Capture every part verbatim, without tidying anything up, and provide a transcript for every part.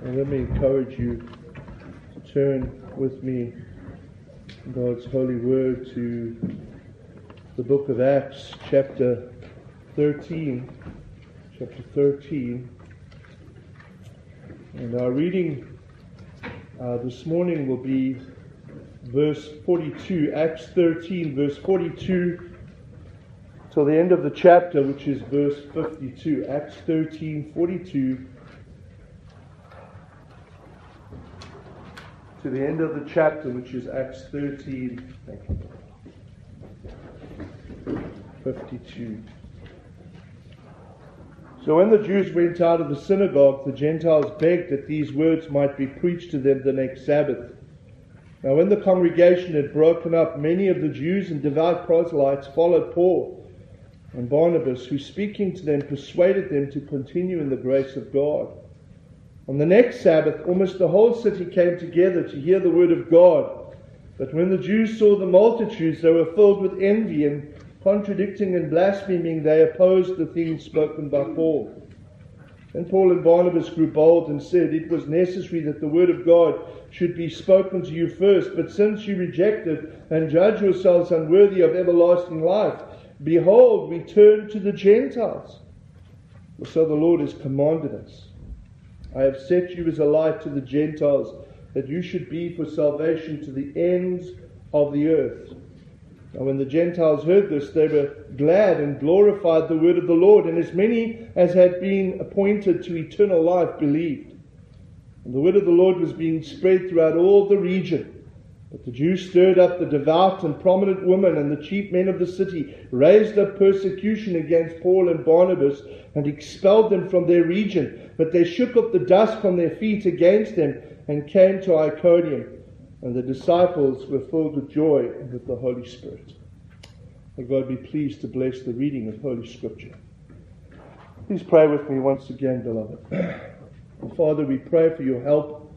And let me encourage you to turn with me in God's holy word to the book of Acts, chapter thirteen. Chapter thirteen. And our reading uh, this morning will be verse forty-two. Acts thirteen, verse forty-two, till the end of the chapter, which is verse fifty-two. Acts thirteen, forty-two, to the end of the chapter, which is Acts thirteen, thank you, fifty-two. So when the Jews went out of the synagogue, the Gentiles begged that these words might be preached to them the next Sabbath. Now when the congregation had broken up, many of the Jews and devout proselytes followed Paul and Barnabas, who speaking to them persuaded them to continue in the grace of God. On the next Sabbath, almost the whole city came together to hear the word of God. But when the Jews saw the multitudes, they were filled with envy, and contradicting and blaspheming, they opposed the things spoken by Paul. Then Paul and Barnabas grew bold and said, "It was necessary that the word of God should be spoken to you first, but since you reject it and judge yourselves unworthy of everlasting life, behold, we turn to the Gentiles. For so the Lord has commanded us. I have set you as a light to the Gentiles, that you should be for salvation to the ends of the earth." Now when the Gentiles heard this, they were glad and glorified the word of the Lord, and as many as had been appointed to eternal life believed. And the word of the Lord was being spread throughout all the region. But the Jews stirred up the devout and prominent women, and the chief men of the city raised up persecution against Paul and Barnabas and expelled them from their region. But they shook up the dust from their feet against them and came to Iconium. And the disciples were filled with joy and with the Holy Spirit. May God be pleased to bless the reading of Holy Scripture. Please pray with me once again, beloved. And Father, we pray for your help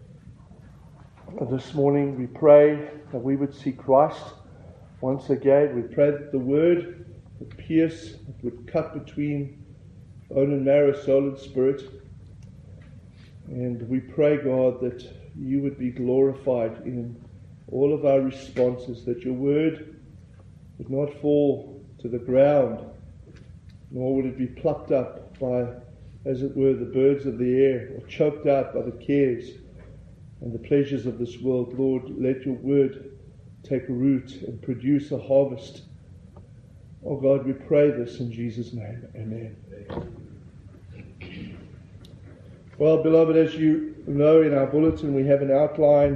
this morning. We pray that we would see Christ once again. We pray that the word would pierce, it would cut between bone and marrow, soul and spirit. And we pray, God, that you would be glorified in all of our responses, that your word would not fall to the ground, nor would it be plucked up by, as it were, the birds of the air, or choked out by the cares and the pleasures of this world. Lord, let your word take root and produce a harvest. Oh God, we pray this in Jesus' name. Amen. Well, beloved, as you know, in our bulletin we have an outline,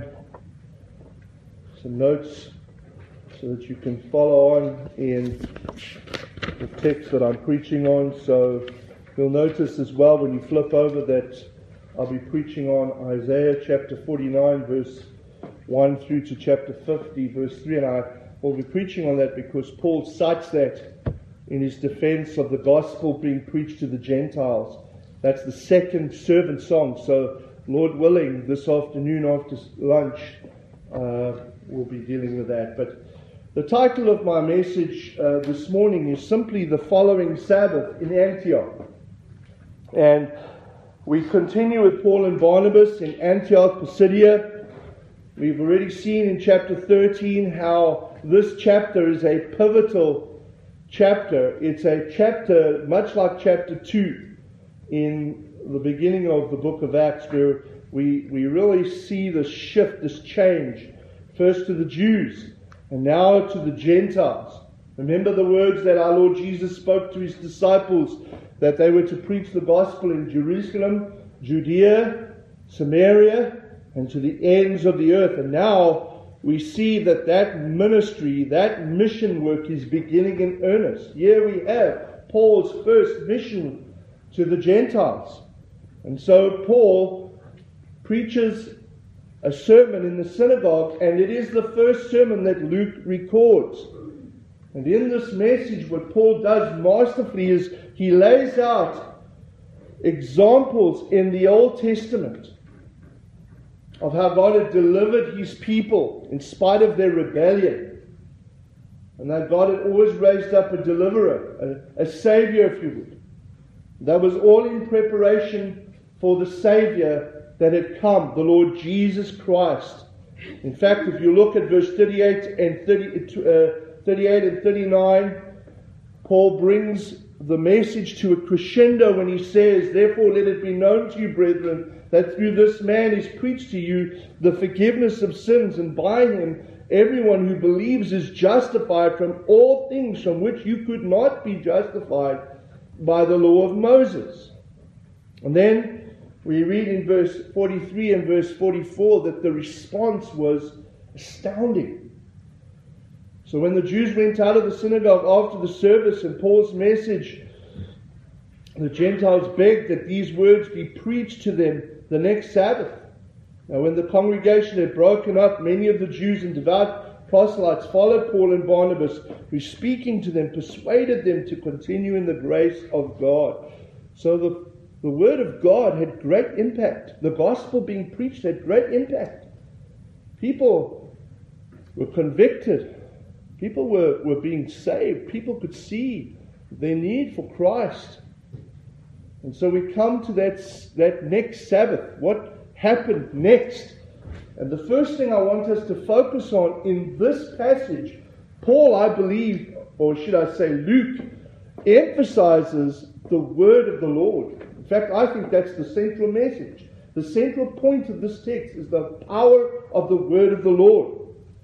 some notes, so that you can follow on in the text that I'm preaching on. So you'll notice as well when you flip over that I'll be preaching on Isaiah chapter forty-nine, verse one through to chapter fifty, verse three. And I will be preaching on that because Paul cites that in his defense of the gospel being preached to the Gentiles. That's the second servant song. So, Lord willing, this afternoon after lunch, uh, we'll be dealing with that. But the title of my message uh, this morning is simply "The Following Sabbath in Antioch." And we continue with Paul and Barnabas in Antioch, Pisidia. We've already seen in chapter thirteen how this chapter is a pivotal chapter. It's a chapter much like chapter two. In the beginning of the book of Acts, where we, we really see this shift, this change, first to the Jews and now to the Gentiles. Remember the words that our Lord Jesus spoke to his disciples, that they were to preach the gospel in Jerusalem, Judea, Samaria, and to the ends of the earth. And now we see that that ministry, that mission work is beginning in earnest. Here we have Paul's first mission to the Gentiles. And so Paul preaches a sermon in the synagogue, and it is the first sermon that Luke records. And in this message, what Paul does masterfully is he lays out examples in the Old Testament of how God had delivered his people in spite of their rebellion. And that God had always raised up a deliverer, a, a savior, if you would. That was all in preparation for the Savior that had come, the Lord Jesus Christ. In fact, if you look at verse thirty-eight and thirty, uh, thirty-eight and thirty-nine, Paul brings the message to a crescendo when he says, "Therefore let it be known to you, brethren, that through this man is preached to you the forgiveness of sins, and by him everyone who believes is justified from all things from which you could not be justified by the law of Moses." And then we read in verse forty-three and verse forty-four that the response was astounding. So when the Jews went out of the synagogue after the service and Paul's message, the Gentiles begged that these words be preached to them the next Sabbath. Now when the congregation had broken up, many of the Jews and devout proselytes followed Paul and Barnabas, who, speaking to them, persuaded them to continue in the grace of God. So the The word of God had great impact. The gospel being preached had great impact. People were convicted. People were, were being saved. People could see their need for Christ. And so we come to that, that next Sabbath. What happened next? And the first thing I want us to focus on in this passage, Paul, I believe, or should I say Luke, emphasizes the word of the Lord. In fact, I think that's the central message. The central point of this text is the power of the word of the Lord.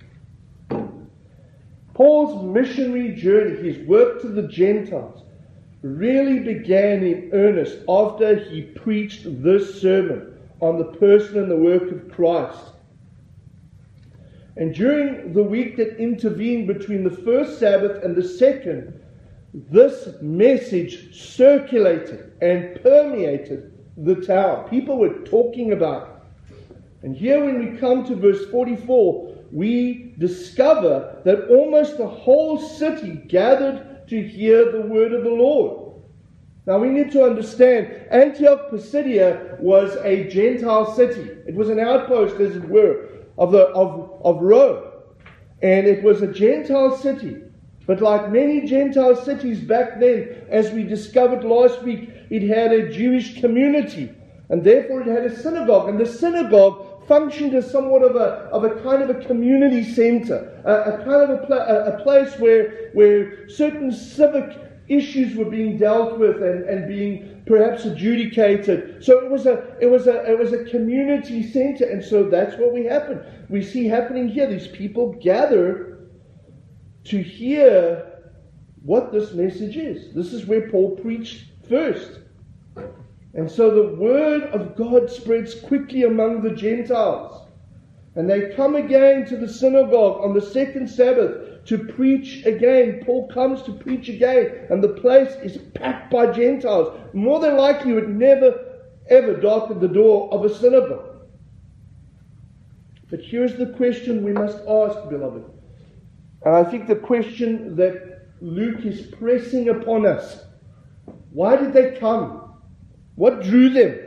Paul's missionary journey, his work to the Gentiles, really began in earnest after he preached this sermon on the person and the work of Christ. And during the week that intervened between the first Sabbath and the second, this message circulated and permeated the town. People were talking about it. And here when we come to verse forty-four, we discover that almost the whole city gathered to hear the word of the Lord. Now we need to understand, Antioch Pisidia was a Gentile city. It was an outpost, as it were, of, the, of, of Rome. And it was a Gentile city. But like many Gentile cities back then, as we discovered last week, it had a Jewish community. And therefore it had a synagogue. And the synagogue functioned as somewhat of a, of a kind of a community center. A, a kind of a, pla- a, a place where, where certain civic issues were being dealt with and, and being perhaps adjudicated. So it was a it was a it was a community center. And so that's what we happen. We see happening here. These people gather to hear what this message is. This is where Paul preached first. And so the word of God spreads quickly among the Gentiles. And they come again to the synagogue on the second Sabbath to preach again. Paul comes to preach again. And the place is packed by Gentiles. More than likely, you would never, ever darken the door of a synagogue. But here's the question we must ask, beloved. And I think the question that Luke is pressing upon us: why did they come? What drew them?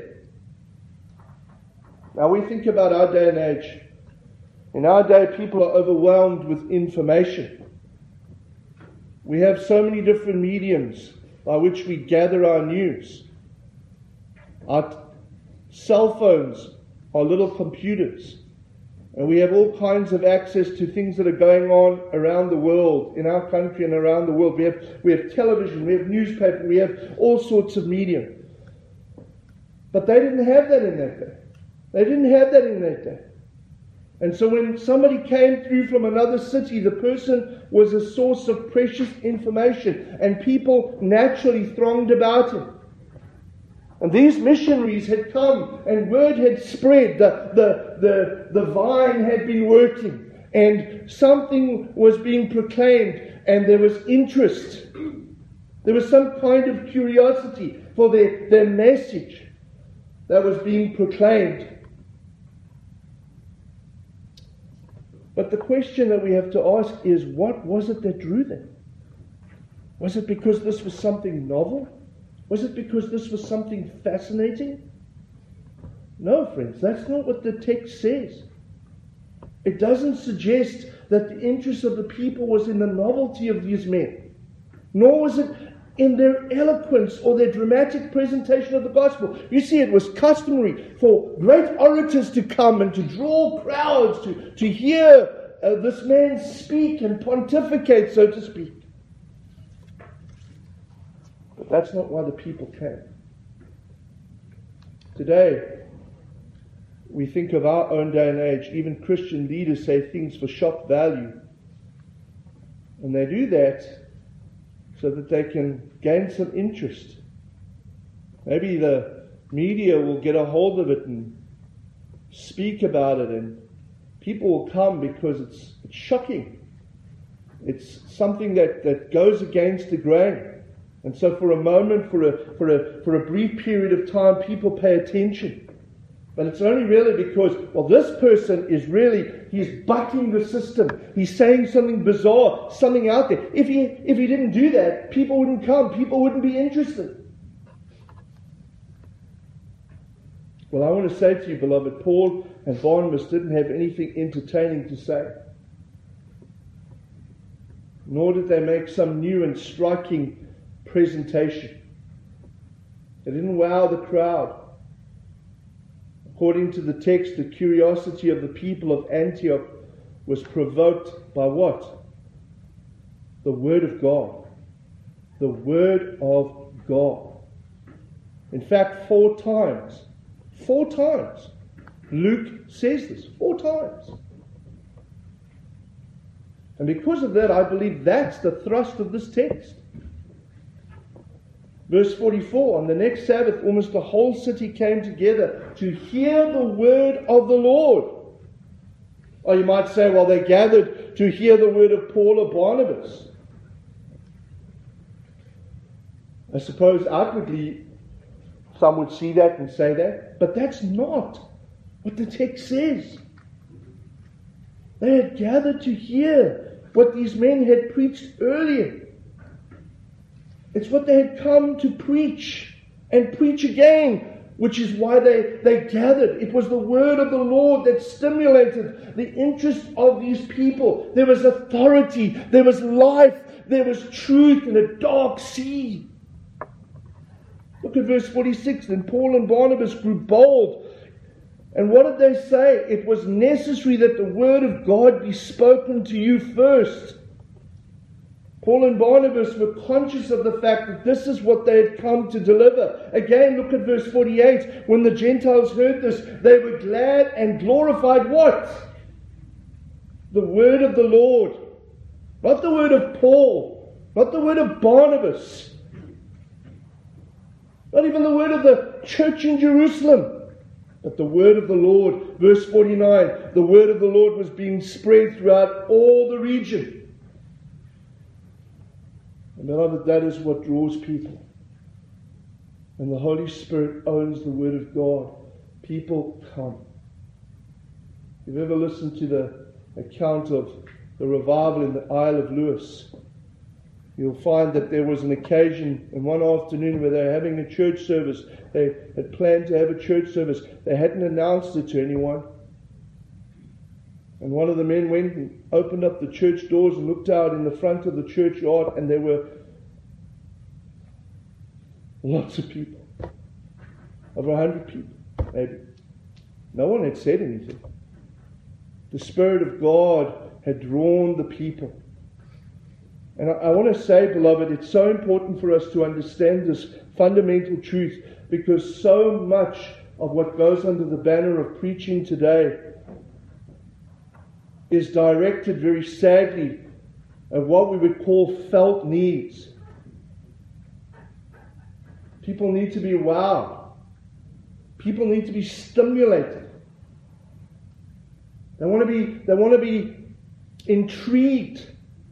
Now we think about our day and age. In our day, people are overwhelmed with information. We have so many different mediums by which we gather our news. Our t- cell phones are little computers. And we have all kinds of access to things that are going on around the world, in our country and around the world. We have, we have television, we have newspaper, we have all sorts of media. But they didn't have that in that day. They didn't have that in that day. And so when somebody came through from another city, the person was a source of precious information, and people naturally thronged about him. And these missionaries had come, and word had spread. The, the, the, the vine had been working, and something was being proclaimed, and there was interest. There was some kind of curiosity for their, their message that was being proclaimed. But the question that we have to ask is, what was it that drew them? Was it because this was something novel? Was it because this was something fascinating? No, friends, that's not what the text says. It doesn't suggest that the interest of the people was in the novelty of these men. Nor was it in their eloquence or their dramatic presentation of the gospel. You see, it was customary for great orators to come and to draw crowds to, to hear uh, this man speak and pontificate, so to speak. But that's not why the people came. Today, we think of our own day and age, even Christian leaders say things for shock value. And they do that so that they can gain some interest. Maybe the media will get a hold of it and speak about it, and people will come because it's, it's shocking. It's something that, that goes against the grain. And so for a moment, for a, for a, for a brief period of time, people pay attention. But it's only really because, well, this person is really, he's bucking the system. He's saying something bizarre, something out there. If he, if he didn't do that, people wouldn't come. People wouldn't be interested. Well, I want to say to you, beloved, Paul and Barnabas didn't have anything entertaining to say. Nor did they make some new and striking presentation. They didn't wow the crowd. According to the text, the curiosity of the people of Antioch was provoked by what? The Word of God. The Word of God. In fact, four times, four times, Luke says this, four times. And because of that, I believe that's the thrust of this text. Verse forty-four, on the next Sabbath, almost the whole city came together to hear the word of the Lord. Or you might say, well, they gathered to hear the word of Paul or Barnabas. I suppose outwardly some would see that and say that, but that's not what the text says. They had gathered to hear what these men had preached earlier. It's what they had come to preach and preach again, which is why they, they gathered. It was the word of the Lord that stimulated the interest of these people. There was authority, there was life, there was truth in a dark sea. Look at verse forty-six. Then Paul and Barnabas grew bold. And what did they say? It was necessary that the word of God be spoken to you first. Paul and Barnabas were conscious of the fact that this is what they had come to deliver. Again, look at verse forty-eight. When the Gentiles heard this, they were glad and glorified what? The word of the Lord. Not the word of Paul. Not the word of Barnabas. Not even the word of the church in Jerusalem. But the word of the Lord. Verse forty-nine. The word of the Lord was being spread throughout all the region. And beloved, that is what draws people. And the Holy Spirit owns the Word of God. People come. If you've ever listened to the account of the revival in the Isle of Lewis, you'll find that there was an occasion in one afternoon where they were having a church service. They had planned to have a church service. They hadn't announced it to anyone. And one of the men went and opened up the church doors and looked out in the front of the churchyard, and there were lots of people. Over a hundred people, maybe. No one had said anything. The Spirit of God had drawn the people. And I, I want to say, beloved, it's so important for us to understand this fundamental truth, because so much of what goes under the banner of preaching today is directed very sadly at what we would call felt needs. People need to be wowed. People need to be stimulated. They want to be, they want to be intrigued.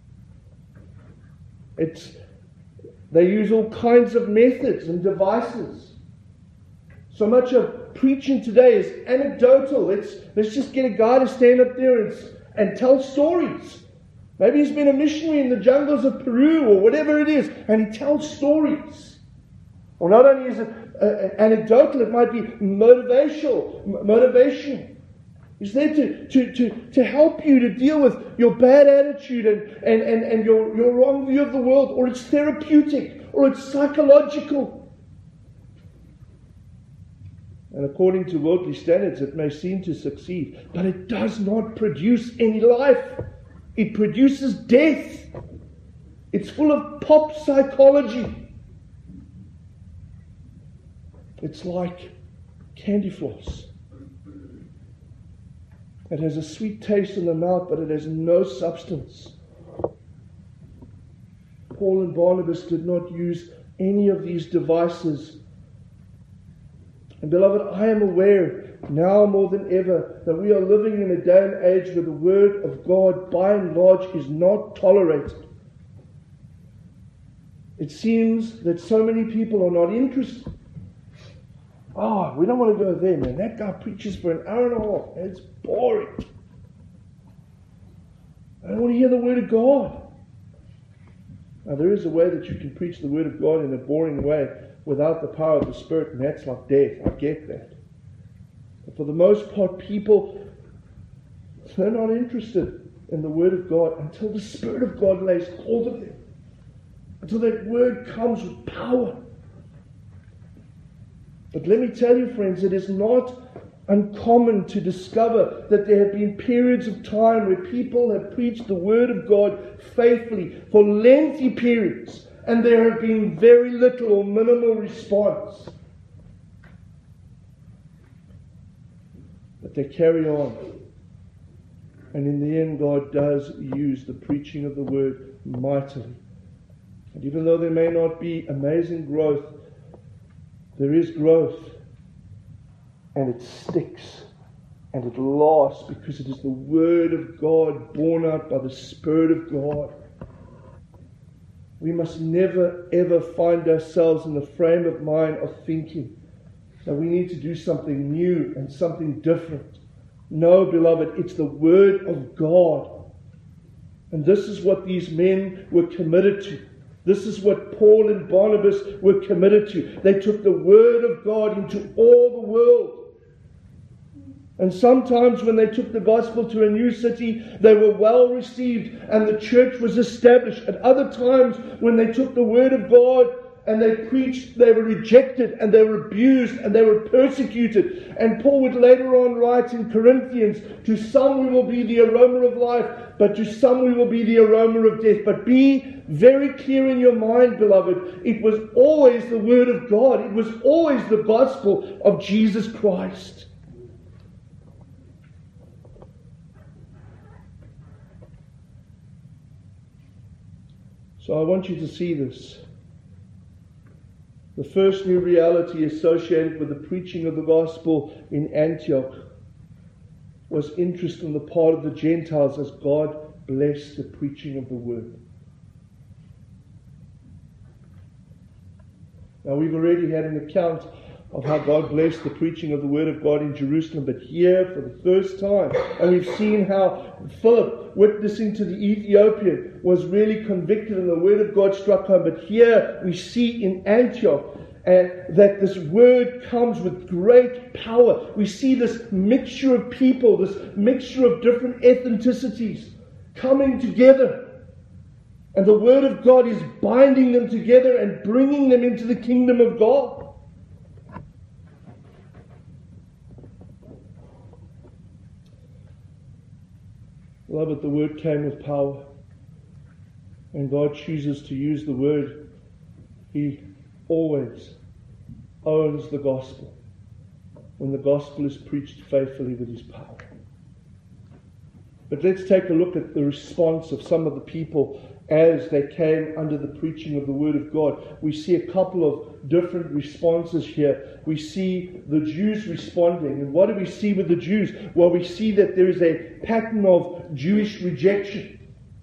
It's, they use all kinds of methods and devices. So much of preaching today is anecdotal. Let's, let's just get a guy to stand up there and and tell stories. Maybe he's been a missionary in the jungles of Peru or whatever it is, and he tells stories. Or not only is it uh, anecdotal, it might be motivational. Motivation. He's there to, to, to, to help you to deal with your bad attitude and, and, and, and your, your wrong view of the world, or it's therapeutic, or it's psychological. And according to worldly standards, it may seem to succeed, but it does not produce any life. It produces death. It's full of pop psychology. It's like candy floss. It has a sweet taste in the mouth, but it has no substance. Paul and Barnabas did not use any of these devices. And beloved, I am aware now more than ever that we are living in a day and age where the Word of God, by and large, is not tolerated. It seems that so many people are not interested. Oh, we don't want to go there, man. That guy preaches for an hour and a half. It's boring. I don't want to hear the Word of God. Now, there is a way that you can preach the Word of God in a boring way without the power of the Spirit, and that's like death. I get that. But for the most part, people, they're not interested in the Word of God until the Spirit of God lays hold of them. Until that Word comes with power. But let me tell you, friends, it is not uncommon to discover that there have been periods of time where people have preached the Word of God faithfully for lengthy periods, and there have been very little or minimal response. But they carry on. And in the end, God does use the preaching of the Word mightily. And even though there may not be amazing growth, there is growth, and it sticks, and it lasts because it is the Word of God borne out by the Spirit of God. We must never ever find ourselves in the frame of mind of thinking that we need to do something new and something different. No, beloved, it's the Word of God. And this is what these men were committed to. This is what Paul and Barnabas were committed to. They took the Word of God into all the world. And sometimes when they took the gospel to a new city, they were well received and the church was established. At other times, when they took the Word of God and they preached, they were rejected and they were abused and they were persecuted. And Paul would later on write in Corinthians, to some we will be the aroma of life, but to some we will be the aroma of death. But be very clear in your mind, beloved, it was always the Word of God. It was always the gospel of Jesus Christ. So I want you to see this. The first new reality associated with the preaching of the gospel in Antioch was interest on the part of the Gentiles as God blessed the preaching of the word. Now, we've already had an account of how God blessed the preaching of the Word of God in Jerusalem, but here for the first time, and we've seen how Philip, witnessing to the Ethiopian, was really convicted and the Word of God struck home. But here we see in Antioch and that this Word comes with great power. We see this mixture of people, this mixture of different ethnicities coming together. And the Word of God is binding them together and bringing them into the kingdom of God. Beloved, the Word came with power. And God chooses to use the Word. He always owns the gospel when the gospel is preached faithfully with His power. But let's take a look at the response of some of the people as they came under the preaching of the Word of God. We see a couple of different responses here. We see the Jews responding. And what do we see with the Jews? Well, we see that there is a pattern of Jewish rejection.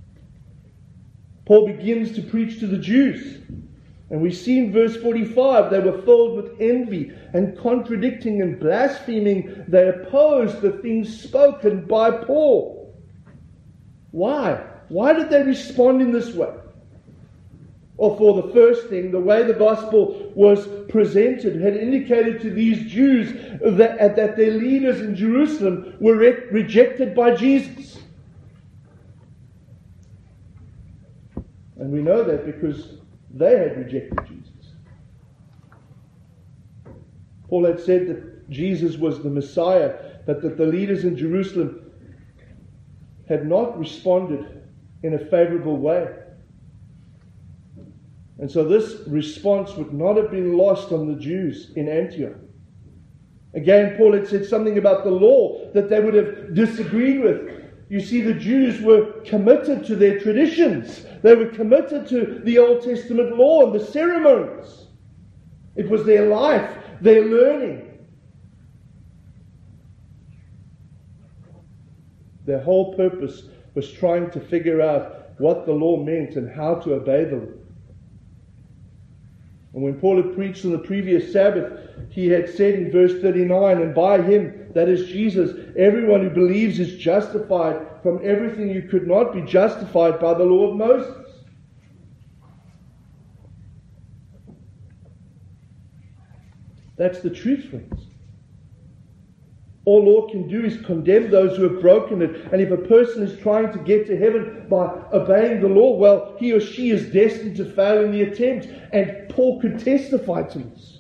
Paul begins to preach to the Jews. And we see in verse forty-five, they were filled with envy and contradicting and blaspheming. They opposed the things spoken by Paul. Why? Why did they respond in this way? Well, for the first thing, the way the gospel was presented had indicated to these Jews that, that their leaders in Jerusalem were re- rejected by Jesus. And we know that because they had rejected Jesus. Paul had said that Jesus was the Messiah, but that the leaders in Jerusalem had not responded in a favorable way. And so this response would not have been lost on the Jews in Antioch. Again, Paul had said something about the law that they would have disagreed with. You see, the Jews were committed to their traditions. They were committed to the Old Testament law and the ceremonies. It was their life, their learning. Their whole purpose was trying to figure out what the law meant and how to obey the law. And when Paul had preached on the previous Sabbath, he had said in verse thirty-nine, and by him, that is Jesus, everyone who believes is justified from everything you could not be justified by the law of Moses. That's the truth, friends. All law can do is condemn those who have broken it. And if a person is trying to get to heaven by obeying the law, well, he or she is destined to fail in the attempt. And Paul could testify to this.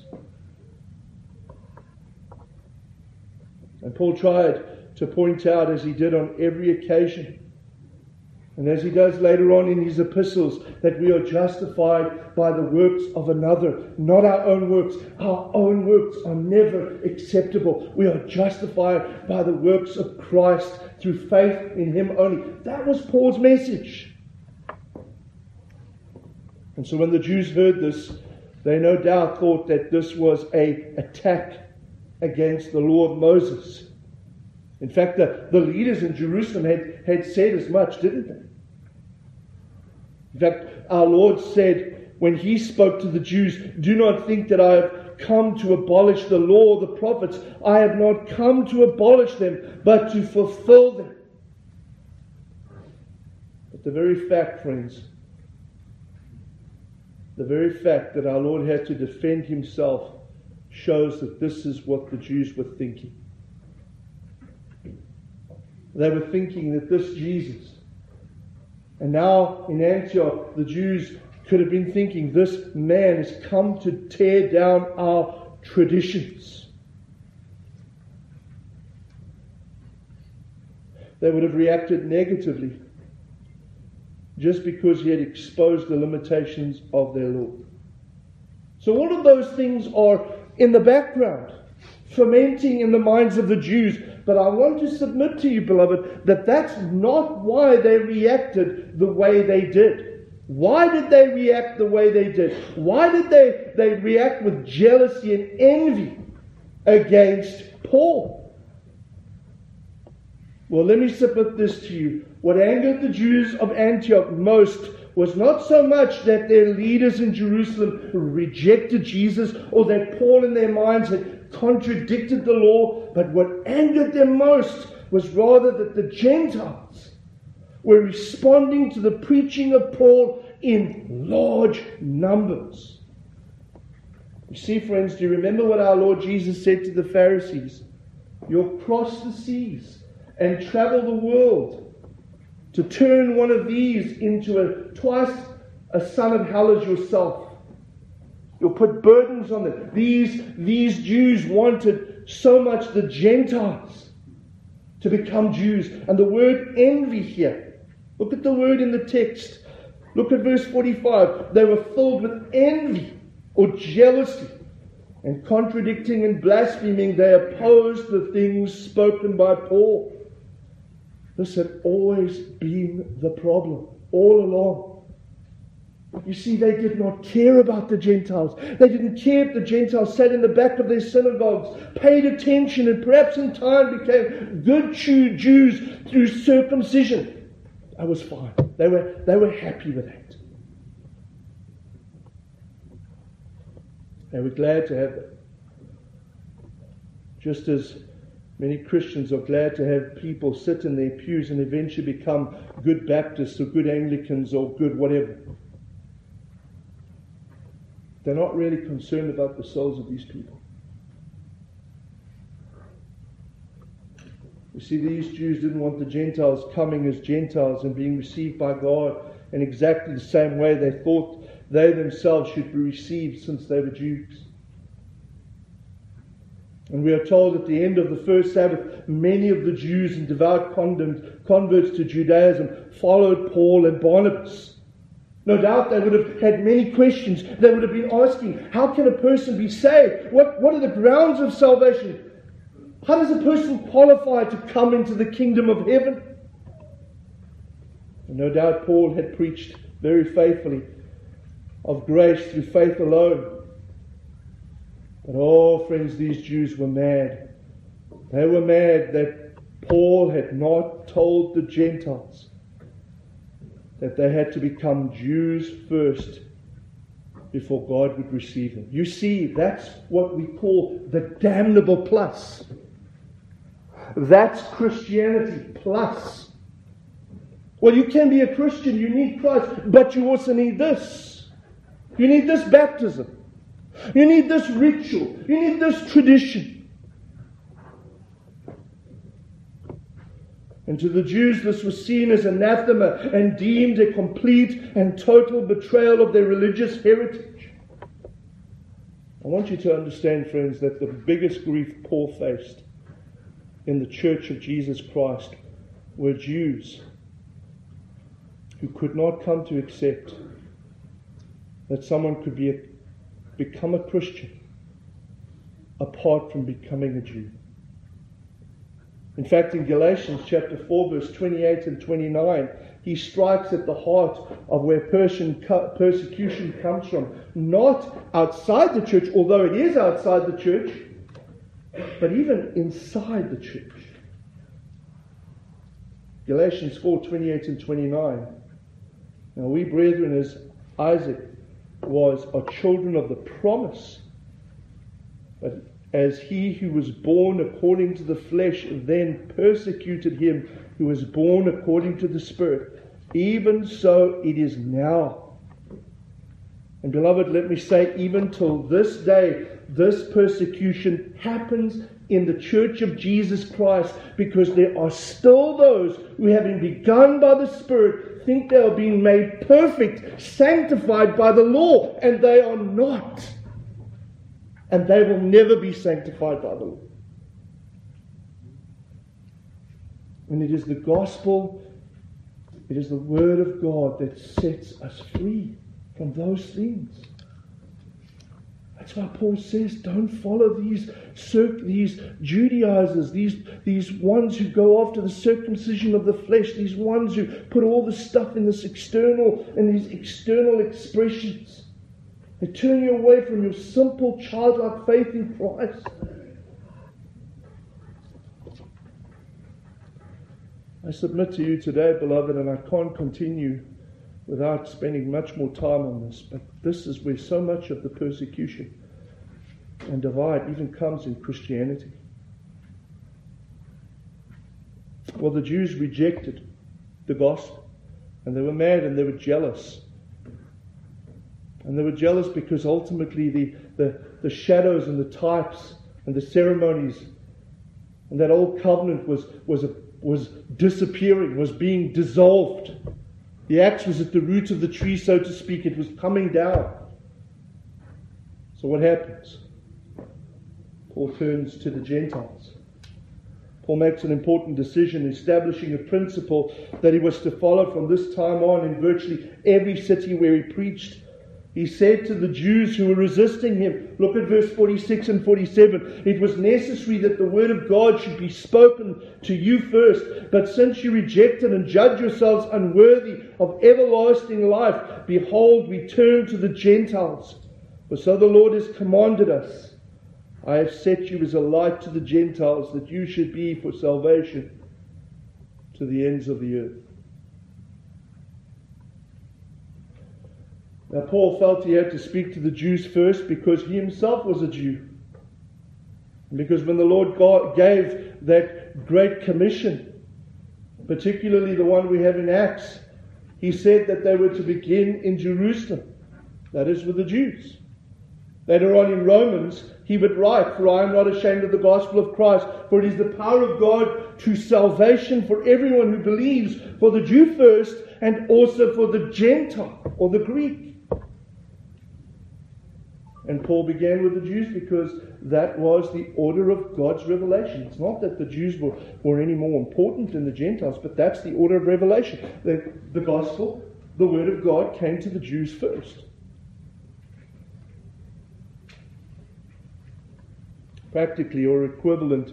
And Paul tried to point out, as he did on every occasion, and as he does later on in his epistles, that we are justified by the works of another, not our own works. Our own works are never acceptable. We are justified by the works of Christ through faith in Him only. That was Paul's message. And so when the Jews heard this, they no doubt thought that this was an attack against the law of Moses. In fact, the, the leaders in Jerusalem had, had said as much, didn't they? In fact, our Lord said when He spoke to the Jews, do not think that I have come to abolish the law or the prophets. I have not come to abolish them, but to fulfill them. But the very fact, friends, the very fact that our Lord had to defend Himself shows that this is what the Jews were thinking. They were thinking that this Jesus, and now in Antioch, the Jews could have been thinking, this man has come to tear down our traditions. They would have reacted negatively just because he had exposed the limitations of their law. So all of those things are in the background, fermenting in the minds of the Jews. But I want to submit to you, beloved, that that's not why they reacted the way they did. Why did they react the way they did? Why did they, they react with jealousy and envy against Paul? Well, let me submit this to you. What angered the Jews of Antioch most was not so much that their leaders in Jerusalem rejected Jesus, or that Paul in their minds had contradicted the law, but what angered them most was rather that the Gentiles were responding to the preaching of Paul in large numbers. You see, friends, do you remember what our Lord Jesus said to the Pharisees? You'll cross the seas and travel the world to turn one of these into a twice a son of hell as yourself. You'll put burdens on them. These, these Jews wanted so much the Gentiles to become Jews. And the word envy here, look at the word in the text. Look at verse forty-five. They were filled with envy or jealousy, and contradicting and blaspheming, they opposed the things spoken by Paul. This had always been the problem all along. You see, they did not care about the Gentiles. They didn't care if the Gentiles sat in the back of their synagogues, paid attention, and perhaps in time became good Jews through circumcision. That was fine. They were, they were happy with that. They were glad to have that. Just as many Christians are glad to have people sit in their pews and eventually become good Baptists or good Anglicans or good whatever. they're not really concerned about the souls of these people. You see, these Jews didn't want the Gentiles coming as Gentiles and being received by God in exactly the same way they thought they themselves should be received since they were Jews. And we are told at the end of the first Sabbath, many of the Jews and devout converts to Judaism followed Paul and Barnabas. No doubt they would have had many questions. They would have been asking, how can a person be saved? What, what are the grounds of salvation? How does a person qualify to come into the kingdom of heaven? And no doubt Paul had preached very faithfully of grace through faith alone. But oh, friends, these Jews were mad. They were mad that Paul had not told the Gentiles that they had to become Jews first before God would receive them. You see, that's what we call the damnable plus. That's Christianity plus. Well, you can be a Christian, you need Christ, but you also need this. You need this baptism. You need this ritual. You need this tradition. And to the Jews, this was seen as anathema and deemed a complete and total betrayal of their religious heritage. I want you to understand, friends, that the biggest grief Paul faced in the church of Jesus Christ were Jews who could not come to accept that someone could be a, become a Christian apart from becoming a Jew. In fact, in Galatians chapter four, verse twenty-eight and twenty-nine, he strikes at the heart of where persecution comes from. Not outside the church, although it is outside the church, but even inside the church. Galatians four, twenty-eight and twenty-nine. Now we brethren, as Isaac was, are children of the promise. But as he who was born according to the flesh then persecuted him who was born according to the Spirit, even so it is now. And beloved, let me say, even till this day, this persecution happens in the church of Jesus Christ, because there are still those who, having begun by the Spirit, think they are being made perfect, sanctified by the law, and they are not. And they will never be sanctified by the law. And it is the gospel, it is the word of God that sets us free from those things. That's why Paul says, don't follow these circ- these Judaizers, these, these ones who go after the circumcision of the flesh, these ones who put all this stuff in this external, in these external expressions. They turn you away from your simple childlike faith in Christ. I submit to you today, beloved, and I can't continue without spending much more time on this, but this is where so much of the persecution and divide even comes in Christianity. Well, the Jews rejected the gospel, and they were mad and they were jealous. And they were jealous because ultimately the, the, the shadows and the types and the ceremonies and that old covenant was, was, a, was disappearing, was being dissolved. The axe was at the root of the tree, so to speak. It was coming down. So what happens? Paul turns to the Gentiles. Paul makes an important decision, establishing a principle that he was to follow from this time on in virtually every city where he preached. He said to the Jews who were resisting him, look at verse forty-six and forty-seven, it was necessary that the word of God should be spoken to you first, but since you rejected and judge yourselves unworthy of everlasting life, behold, we turn to the Gentiles. For so the Lord has commanded us, I have set you as a light to the Gentiles, that you should be for salvation to the ends of the earth. Now, Paul felt he had to speak to the Jews first because he himself was a Jew. And because when the Lord God gave that great commission, particularly the one we have in Acts, he said that they were to begin in Jerusalem. That is with the Jews. Later on in Romans, he would write, "For I am not ashamed of the gospel of Christ, for it is the power of God to salvation for everyone who believes, for the Jew first, and also for the Gentile," or the Greek. And Paul began with the Jews because that was the order of God's revelation. It's not that the Jews were, were any more important than the Gentiles, but that's the order of revelation. The, the gospel, the word of God, came to the Jews first. Practically, or equivalent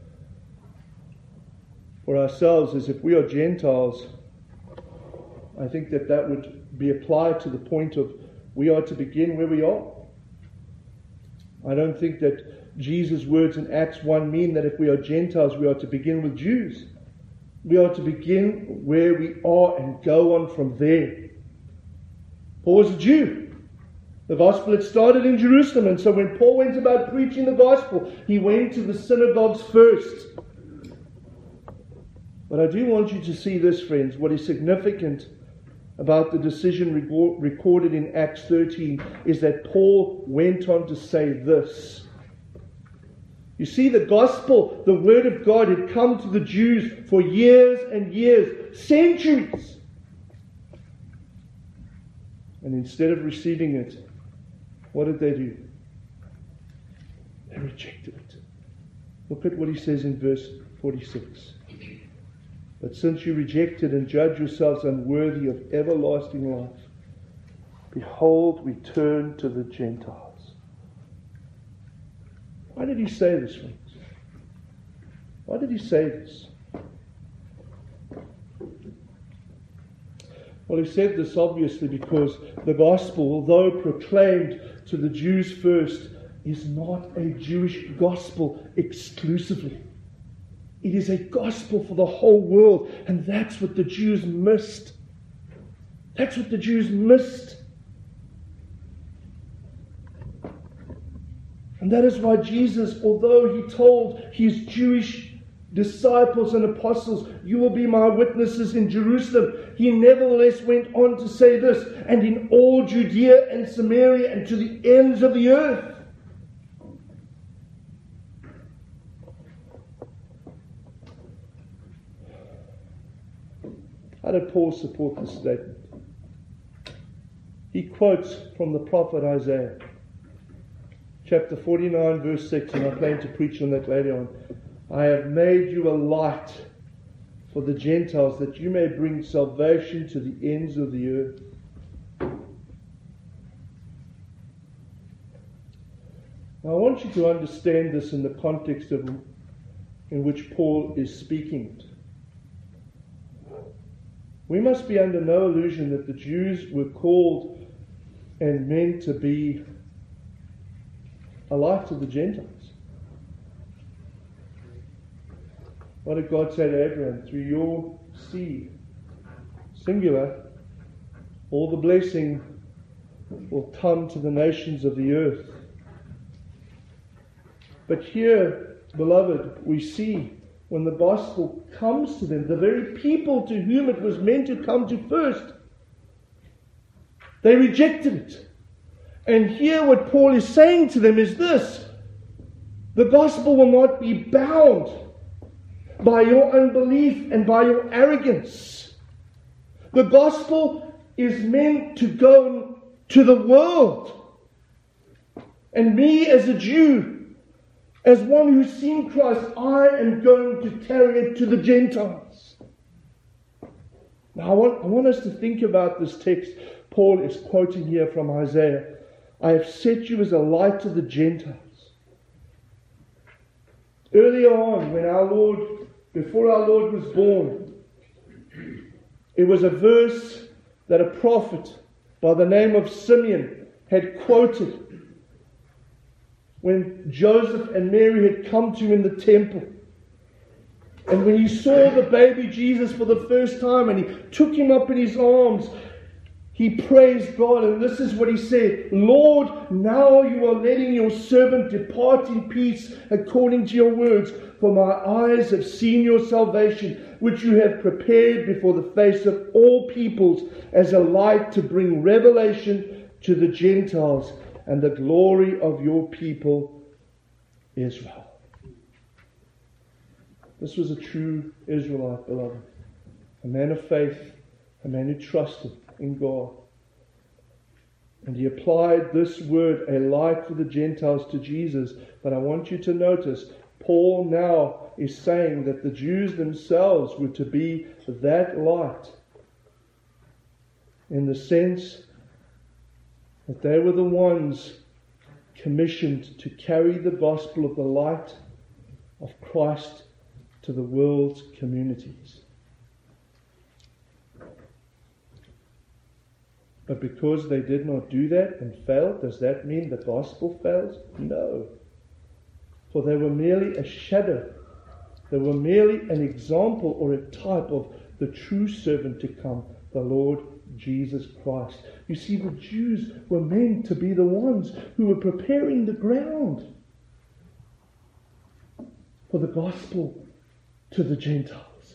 for ourselves is if we are Gentiles, I think that that would be applied to the point of we are to begin where we are. I don't think that Jesus' words in Acts one mean that if we are Gentiles, we are to begin with Jews. We are to begin where we are and go on from there. Paul was a Jew. The gospel had started in Jerusalem, and so when Paul went about preaching the gospel, he went to the synagogues first. But I do want you to see this, friends. What is significant about the decision recorded in Acts thirteen is that Paul went on to say this. You see, the gospel, the word of God, had come to the Jews for years and years, centuries. And instead of receiving it, what did they do? They rejected it. Look at what he says in verse forty-six. "But since you rejected and judge yourselves unworthy of everlasting life, behold, we turn to the Gentiles." Why did he say this, friends? Why did he say this? Well, he said this obviously because the gospel, although proclaimed to the Jews first, is not a Jewish gospel exclusively. It is a gospel for the whole world, and that's what the Jews missed. That's what the Jews missed. And that is why Jesus, although he told his Jewish disciples and apostles, "You will be my witnesses in Jerusalem," he nevertheless went on to say this, "and in all Judea and Samaria and to the ends of the earth." How did Paul support this statement? He quotes from the prophet Isaiah, chapter forty-nine, verse six, and I plan to preach on that later on. "I have made you a light for the Gentiles, that you may bring salvation to the ends of the earth." Now, I want you to understand this in the context of in which Paul is speaking. We must be under no illusion that the Jews were called and meant to be a light to the Gentiles. What did God say to Abraham? "Through your seed, singular, all the blessing will come to the nations of the earth." But here, beloved, we see when the gospel comes to them, the very people to whom it was meant to come to first, they rejected it. And here what Paul is saying to them is this: the gospel will not be bound by your unbelief and by your arrogance. The gospel is meant to go to the world. And me as a Jew, as one who's seen Christ, I am going to carry it to the Gentiles. Now I want, I want us to think about this text Paul is quoting here from Isaiah. "I have set you as a light to the Gentiles." Earlier on, when our Lord, before our Lord was born, it was a verse that a prophet by the name of Simeon had quoted when Joseph and Mary had come to him in the temple. And when he saw the baby Jesus for the first time and he took him up in his arms, he praised God. And this is what he said: "Lord, now you are letting your servant depart in peace according to your words. For my eyes have seen your salvation, which you have prepared before the face of all peoples, as a light to bring revelation to the Gentiles, and the glory of your people Israel. This was a true Israelite, beloved. A man of faith, a man who trusted in God. And he applied this word, a light for the Gentiles, to Jesus. But I want you to notice, Paul now is saying that the Jews themselves were to be that light, in the sense that they were the ones commissioned to carry the gospel of the light of Christ to the world's communities. But because they did not do that and failed, does that mean the gospel fails? No. For they were merely a shadow. They were merely an example or a type of the true servant to come, the Lord Jesus Christ. You see, the Jews were meant to be the ones who were preparing the ground for the gospel to the Gentiles.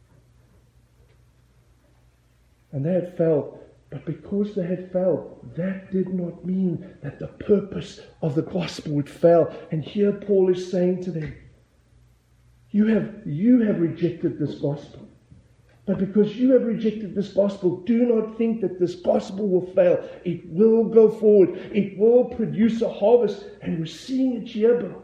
And they had failed. But because they had failed, that did not mean that the purpose of the gospel would fail. And here Paul is saying to them, you have, you have rejected this gospel. But because you have rejected this gospel, do not think that this gospel will fail. It will go forward. It will produce a harvest. And we're seeing it here, beloved.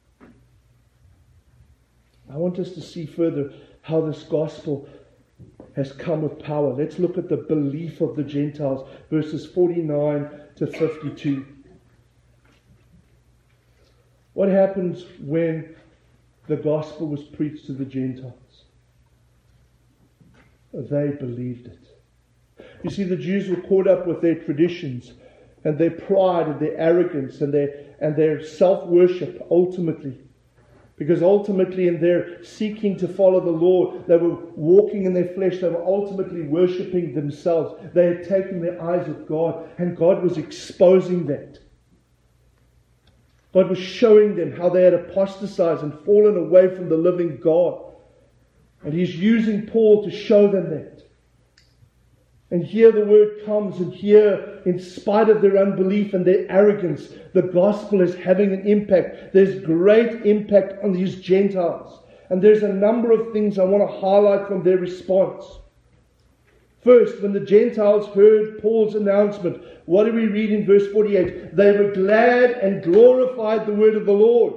I want us to see further how this gospel has come with power. Let's look at the belief of the Gentiles, verses forty-nine to fifty-two. What happens when the gospel was preached to the Gentiles? They believed it. You see, the Jews were caught up with their traditions and their pride and their arrogance and their, and their self-worship ultimately. Because ultimately in their seeking to follow the Lord, they were walking in their flesh. They were ultimately worshipping themselves. They had taken their eyes off God, and God was exposing that. God was showing them how they had apostatized and fallen away from the living God. And He's using Paul to show them that. And here the word comes, and here, in spite of their unbelief and their arrogance, the gospel is having an impact. There's great impact on these Gentiles. And there's a number of things I want to highlight from their response. First, when the Gentiles heard Paul's announcement, what do we read in verse forty-eight? They were glad and glorified the word of the Lord.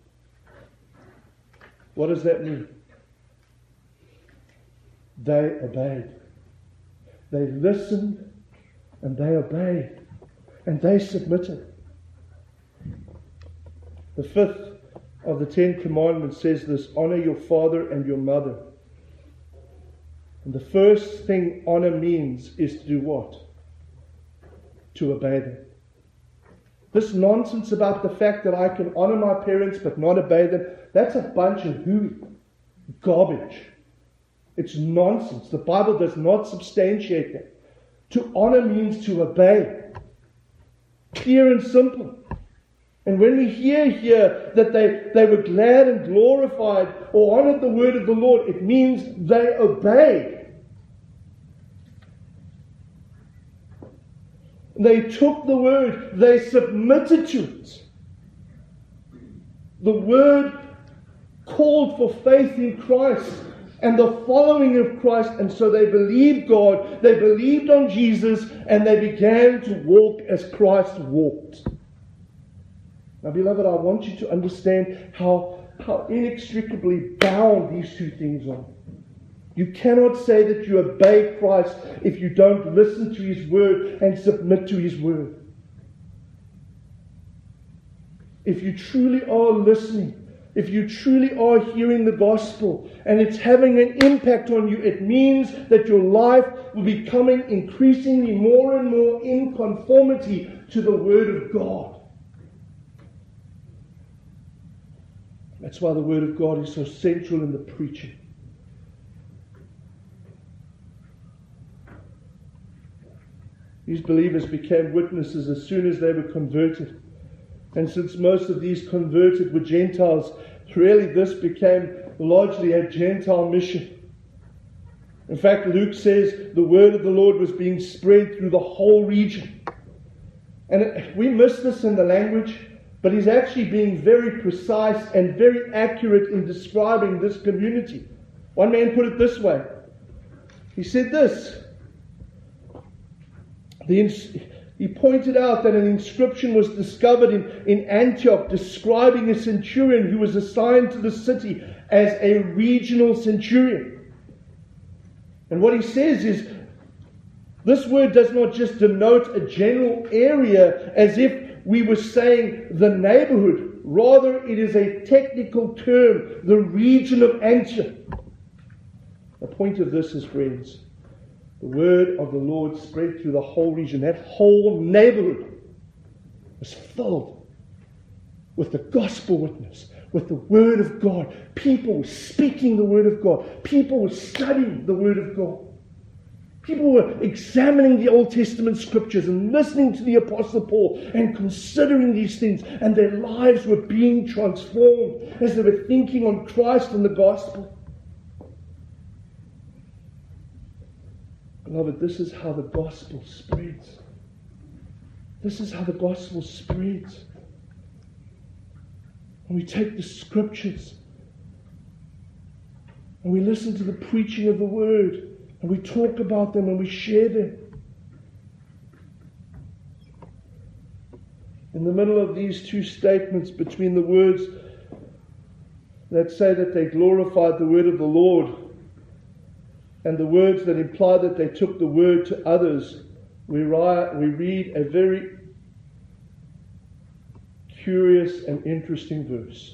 What does that mean? They obeyed. They listened and they obeyed and they submitted. The fifth of the Ten Commandments says this: honor your father and your mother. And the first thing honor means is to do what? To obey them. This nonsense about the fact that I can honor my parents but not obey them, that's a bunch of hooey garbage. It's nonsense. The Bible does not substantiate that. To honor means to obey. Clear and simple. And when we hear here that they, they were glad and glorified or honored the word of the Lord, it means they obeyed. They took the word. They submitted to it. The word called for faith in Christ and the following of Christ, and so they believed God, they believed on Jesus, and they began to walk as Christ walked. Now, beloved, I want you to understand how, how inextricably bound these two things are. You cannot say that you obey Christ if you don't listen to His word and submit to His word. If you truly are listening, if you truly are hearing the gospel and it's having an impact on you, it means that your life will be becoming increasingly more and more in conformity to the Word of God. That's why the Word of God is so central in the preaching. These believers became witnesses as soon as they were converted. And since most of these converted were Gentiles, really this became largely a Gentile mission. In fact, Luke says the word of the Lord was being spread through the whole region. And it, we miss this in the language, but he's actually being very precise and very accurate in describing this community. One man put it this way. He said this. The ins- he pointed out that an inscription was discovered in, in Antioch describing a centurion who was assigned to the city as a regional centurion. And what he says is, this word does not just denote a general area as if we were saying the neighborhood. Rather, it is a technical term, the region of Antioch. The point of this is, friends, the word of the Lord spread through the whole region. That whole neighborhood was filled with the gospel witness, with the word of God. People were speaking the word of God. People were studying the word of God. People were examining the Old Testament scriptures and listening to the Apostle Paul and considering these things. And their lives were being transformed as they were thinking on Christ and the gospel. Beloved, this is how the gospel spreads. This is how the gospel spreads. When we take the scriptures and we listen to the preaching of the word and we talk about them and we share them. In the middle of these two statements, between the words that say that they glorified the word of the Lord and the words that imply that they took the word to others, we, ri- we read a very curious and interesting verse.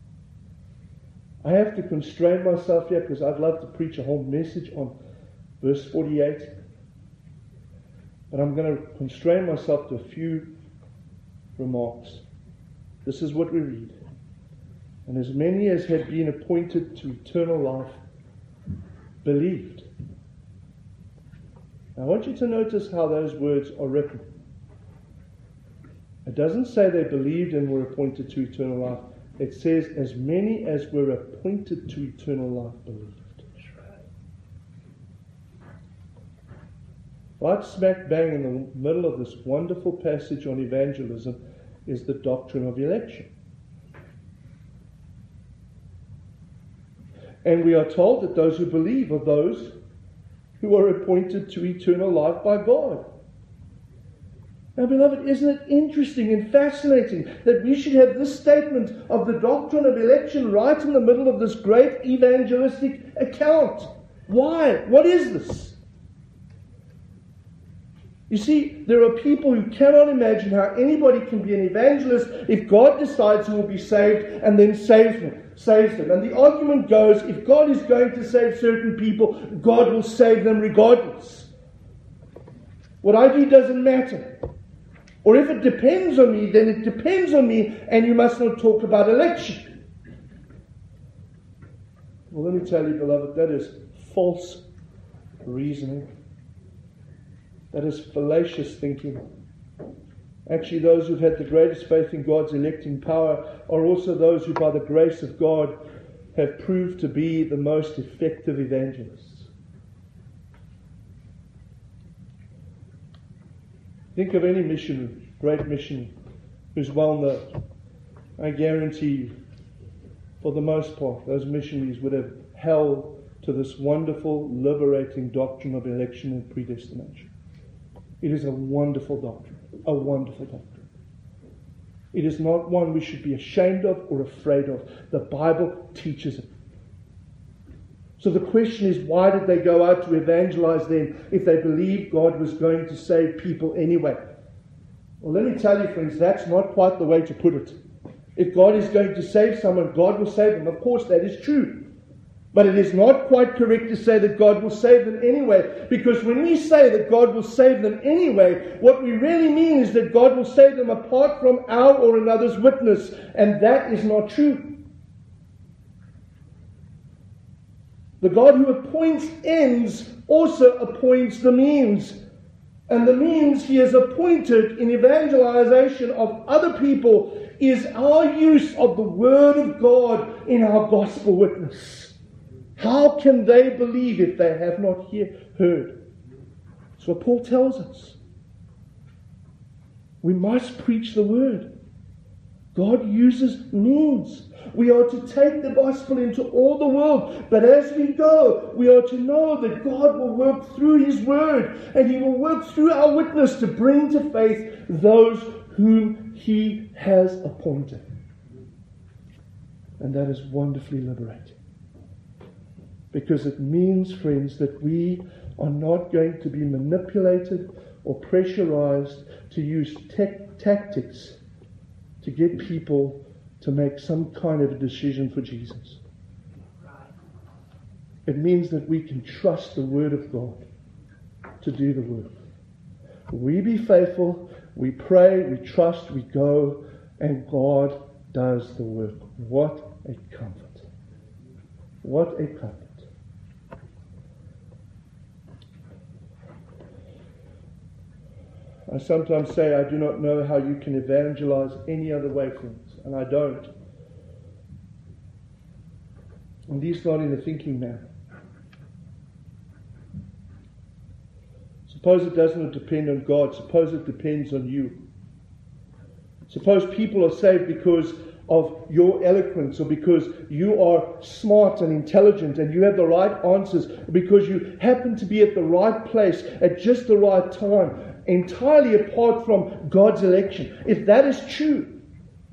I have to constrain myself here because I'd love to preach a whole message on verse forty-eight. But I'm going to constrain myself to a few remarks. This is what we read. And as many as had been appointed to eternal life believed. Now I want you to notice how those words are written. It doesn't say they believed and were appointed to eternal life. It says as many as were appointed to eternal life believed. Right smack bang in the middle of this wonderful passage on evangelism is the doctrine of election. And we are told that those who believe are those who are appointed to eternal life by God. Now, beloved, isn't it interesting and fascinating that we should have this statement of the doctrine of election right in the middle of this great evangelistic account? Why? What is this? You see, there are people who cannot imagine how anybody can be an evangelist if God decides who will be saved and then saves them. Saves them. And the argument goes, if God is going to save certain people, God will save them regardless. What I do doesn't matter. Or if it depends on me, then it depends on me, and you must not talk about election. Well, let me tell you, beloved, that is false reasoning. That is fallacious thinking. Actually, those who've had the greatest faith in God's electing power are also those who, by the grace of God, have proved to be the most effective evangelists. Think of any missionary, great missionary, who's well known. I guarantee you, for the most part, those missionaries would have held to this wonderful, liberating doctrine of election and predestination. It is a wonderful doctrine, a wonderful doctrine. It is not one we should be ashamed of or afraid of. The Bible teaches it. So the question is, why did they go out to evangelize then if they believed God was going to save people anyway? Well, let me tell you, friends, that's not quite the way to put it. If God is going to save someone, God will save them. Of course, that is true. But it is not quite correct to say that God will save them anyway. Because when we say that God will save them anyway, what we really mean is that God will save them apart from our or another's witness. And that is not true. The God who appoints ends also appoints the means. And the means He has appointed in evangelization of other people is our use of the Word of God in our gospel witness. How can they believe if they have not hear, heard? That's what Paul tells us. We must preach the word. God uses means. We are to take the gospel into all the world. But as we go, we are to know that God will work through His word, and He will work through our witness to bring to faith those whom He has appointed. And that is wonderfully liberating. Because it means, friends, that we are not going to be manipulated or pressurized to use te- tactics to get people to make some kind of a decision for Jesus. It means that we can trust the Word of God to do the work. We be faithful, we pray, we trust, we go, and God does the work. What a comfort. What a comfort. I sometimes say I do not know how you can evangelize any other way, friends, and I don't. At least not in the thinking manner. Suppose it doesn't depend on God. Suppose it depends on you. Suppose people are saved because of your eloquence, or because you are smart and intelligent and you have the right answers, because you happen to be at the right place at just the right time, entirely apart from God's election. If that is true,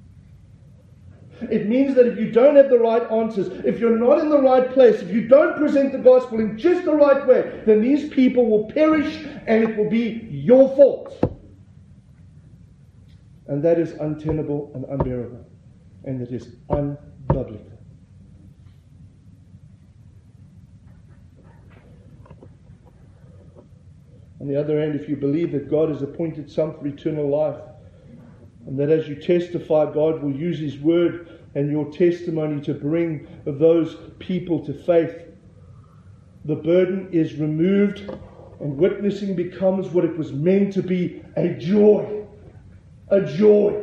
it means that if you don't have the right answers, if you're not in the right place, if you don't present the gospel in just the right way, then these people will perish and it will be your fault. And that is untenable and unbearable. And it is unbiblical. On the other hand, if you believe that God has appointed some for eternal life, and that as you testify, God will use His word and your testimony to bring those people to faith, the burden is removed and witnessing becomes what it was meant to be, a joy. A joy.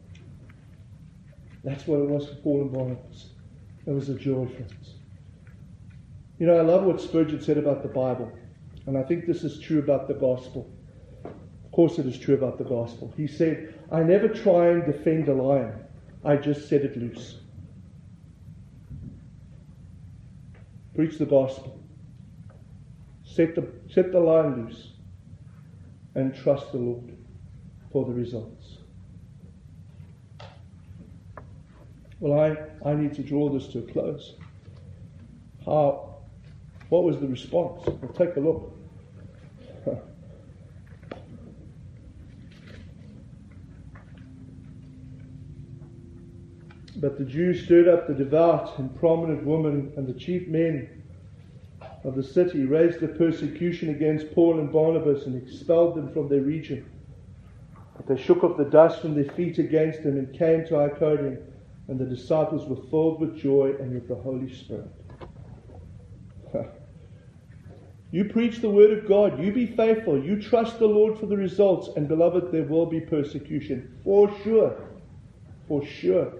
That's what it was for Paul and Barnabas. It was a joy, friends. You know, I love what Spurgeon said about the Bible. And I think this is true about the gospel. Of course it is true about the gospel. He said, I never try and defend a lion. I just set it loose. Preach the gospel. Set the, set the lion loose. And trust the Lord for the results. Well, I, I need to draw this to a close. How? What was the response? Well, take a look. But the Jews stirred up the devout and prominent women, and the chief men of the city raised the persecution against Paul and Barnabas and expelled them from their region. But they shook off the dust from their feet against them and came to Iconium, and the disciples were filled with joy and with the Holy Spirit. You preach the word of God. You be faithful. You trust the Lord for the results. And beloved, there will be persecution. For sure. For sure.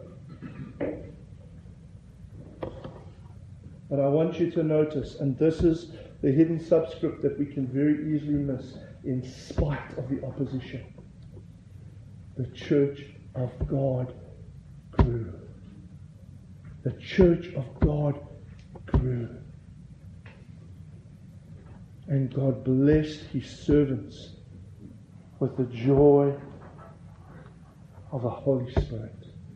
But I want you to notice, and this is the hidden subscript that we can very easily miss, in spite of the opposition, the church of God grew. The church of God grew. And God blessed His servants with the joy of the Holy Spirit.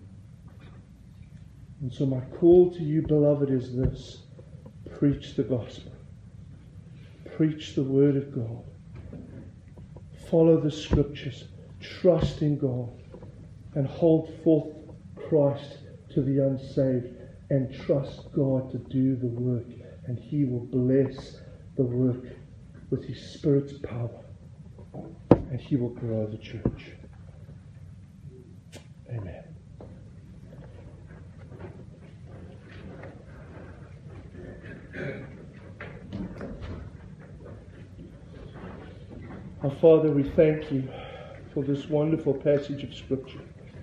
And so my call to you, beloved, is this. Preach the gospel. Preach the word of God. Follow the scriptures. Trust in God. And hold forth Christ to the unsaved. And trust God to do the work. And He will bless the work with His Spirit's power. And He will grow the church. Amen. Our Father, we thank You for this wonderful passage of Scripture.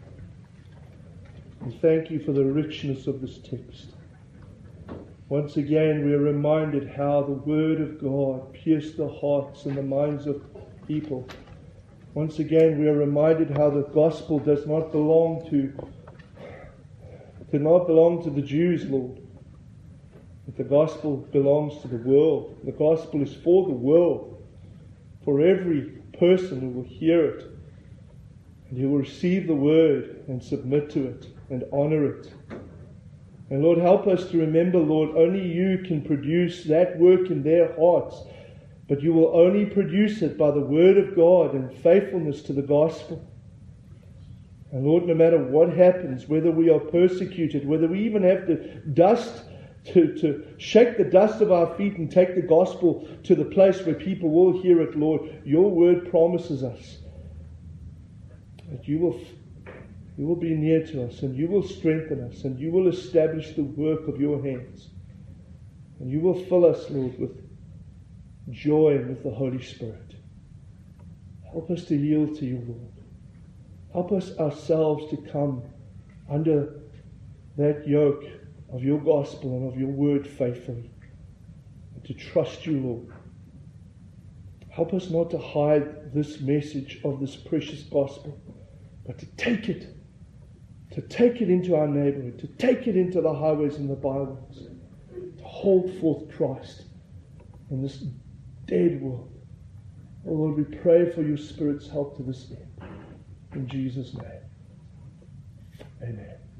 We thank You for the richness of this text. Once again, we are reminded how the Word of God pierced the hearts and the minds of people, Once again, we are reminded how the gospel does not belong to, does not belong to the Jews, Lord. But the gospel belongs to the world. The gospel is for the world, for every person who will hear it, and who will receive the word and submit to it and honor it. And Lord, help us to remember, Lord, only you can produce that work in their hearts, but you will only produce it by the word of God and faithfulness to the gospel. And Lord, no matter what happens, whether we are persecuted, whether we even have to dust To, to shake the dust of our feet and take the gospel to the place where people will hear it, Lord, your word promises us that you will, you will be near to us, and you will strengthen us, and you will establish the work of your hands. And you will fill us, Lord, with joy and with the Holy Spirit. Help us to yield to you, Lord. Help us ourselves to come under that yoke of your gospel and of your word faithfully, and to trust you, Lord. Help us not to hide this message of this precious gospel, but to take it, to take it into our neighborhood, to take it into the highways and the byways, to hold forth Christ in this dead world. Oh Lord, we pray for your Spirit's help to this end. In Jesus' name, amen.